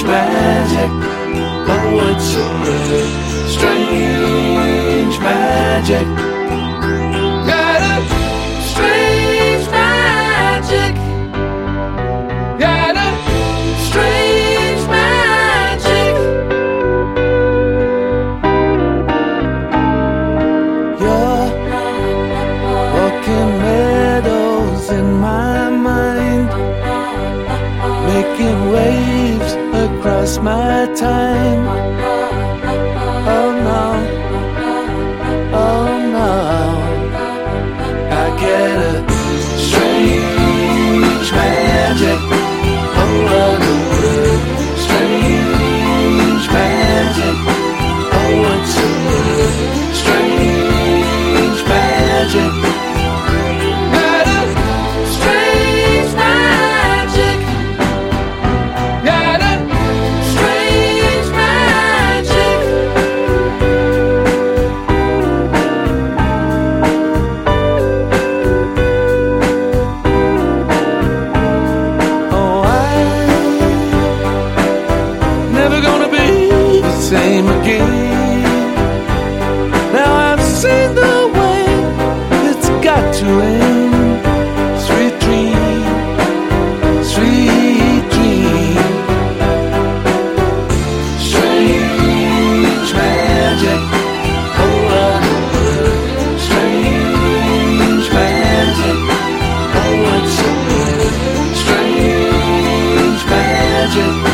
magic. Oh, it's a real strange magic. Got a strange magic. Got a strange magic. You're walking meadows in my mind, making waves across my time. Oh no, oh no, I get a strange magic. Oh, what a word, strange magic. Oh, what's a word, strange magic. Got a strange magic. Got a strange magic. Oh, I'm never gonna be the same again. Now I've seen the way it's got to end. Sweet dream, sweet dream. Strange magic. Oh, what a word, strange magic. Oh, what's a word, strange magic.